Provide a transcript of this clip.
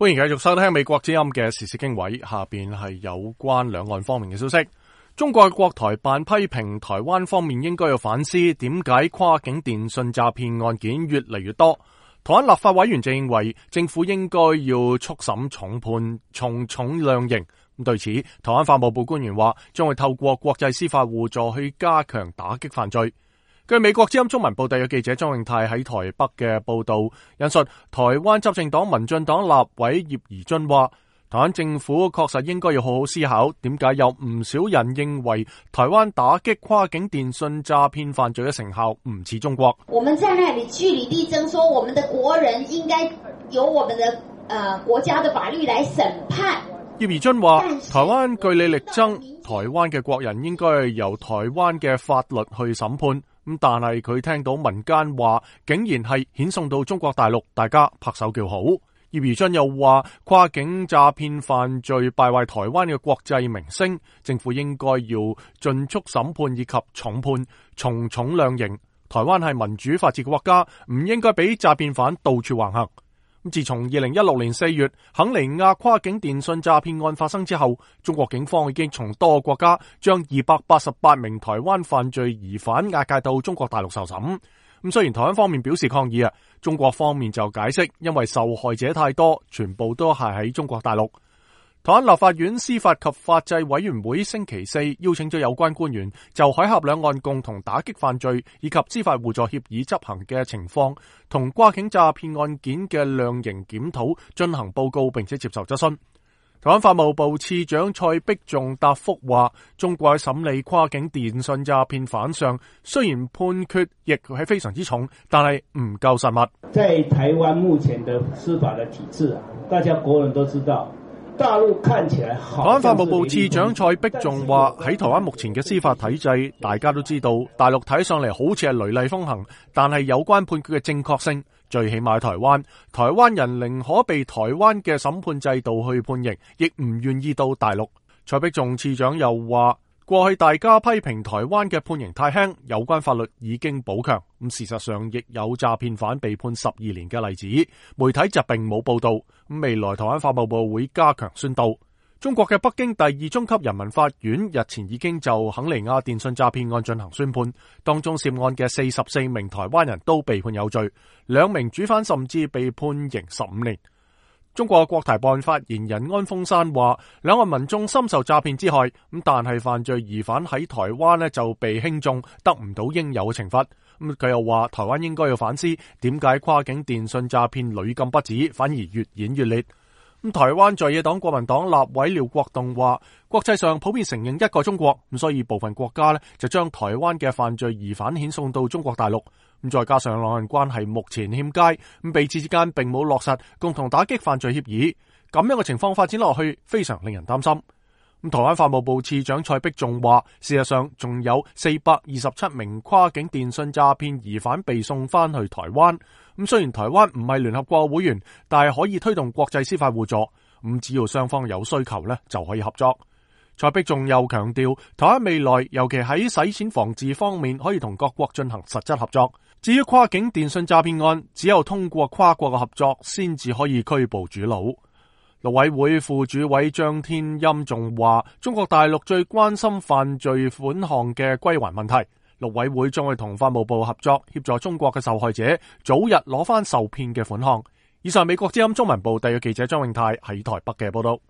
歡迎繼續收聽美國之音嘅時事經緯，下邊係有關兩岸方面嘅消息。中國國台辦批評台灣方面應該要反思點解跨境電信詐騙案件越嚟越多。台灣立法委員就認為政府應該要速審重判，重量刑。對此，台灣法務部官員話將會透過國際司法互助去加強打擊犯罪。據美國之音中文報道嘅記者張永泰喺台北嘅報道引述台灣執政黨民進黨立委葉宜津話，台灣政府確實應該要好好思考點解有唔少人認為台灣打擊跨境電信詐騙犯罪嘅成效唔似中國。 我們在那裡據理力爭，說我們的國人應該由我們的國家的法律來審判。 葉宜津話，台灣據理力爭，台灣嘅國人應該係由台灣嘅法律去審判。但係佢聽到民間話，竟然係遣送到中國大陸，大家拍手叫好。葉宜津又話，跨境詐騙犯罪敗壞台灣嘅國際名聲，政府應該要盡速審判以及重判，重量刑。台灣係民主法治國家，唔應該俾詐騙犯到處橫行。自從2016年4月肯尼亞跨境電信詐騙案發生之後，中國警方已經從多個國家將288名台灣犯罪疑犯押解到中國大陸受審。雖然台灣方面表示抗議，中國方面就解釋，因為受害者太多，全部都係喺中國大陸。台灣立法院司法及法制委員會星期四邀請咗有關官員就海峽兩岸共同打擊犯罪以及司法互助協議執行嘅情況同跨境詐騙案件嘅量刑檢討進行報告，並且接受質詢。台灣法務部次長蔡碧仲答覆話，中國喺審理跨境電信詐騙犯上，雖然判決亦係非常之重，但係唔夠實密。 在台灣目前的司法的體制，大家國人都知道。大陸看起來好。台灣法務部次長蔡碧仲話，喺台灣目前嘅司法體制，大家都知道，大陸睇上嚟好似係雷厲風行，但係有關判決嘅正確性，最起碼喺台灣人寧可被台灣嘅審判制度去判刑，亦唔願意到大陸。蔡碧仲次長又話，過去大家批評台灣嘅判刑太輕，有關法律已經補強。事實上亦有詐騙犯被判12年嘅例子，媒體就並冇報道。未來台灣法務部會加強宣導。中國嘅北京第二中級人民法院日前已經就肯尼亞電信詐騙案進行宣判，當中涉案嘅44名台灣人都被判有罪，2名主犯甚至被判刑15年。中國國台辦發言人安峰山話，兩岸民眾深受詐騙之害，但係犯罪疑犯喺台灣就被輕重，得唔到應有嘅懲罰。佢又話，台灣應該要反思點解跨境電信詐騙屢禁不止，反而越演越烈。台灣在野黨國民黨立委廖國棟話，國際上普遍承認一個中國，所以部分國家就將台灣嘅犯罪疑犯遣送到中國大陸。再加上兩岸關係目前欠佳，彼此之間並冇落實共同打擊犯罪協議，咁樣嘅情況發展落去非常令人擔心。台灣法務部次長蔡碧仲話，事實上仲有427名跨境電信詐騙疑犯被送翻去台灣。雖然台灣唔係聯合國會員，但係可以推動國際司法互助。只要雙方有需求就可以合作。蔡碧仲又強調，台灣未來尤其喺洗錢防治方面可以同各國進行實質合作。至於跨境電信詐騙案，只有通過跨國嘅合作先至可以拘捕主腦。陸委會副主委張天欽仲話，中國大陸最關心犯罪款項嘅歸還問題，陸委會將會同法務部合作，協助中國嘅受害者早日攞翻受騙嘅款項。以上美國之音中文部第嘅記者張永泰喺台北嘅報道。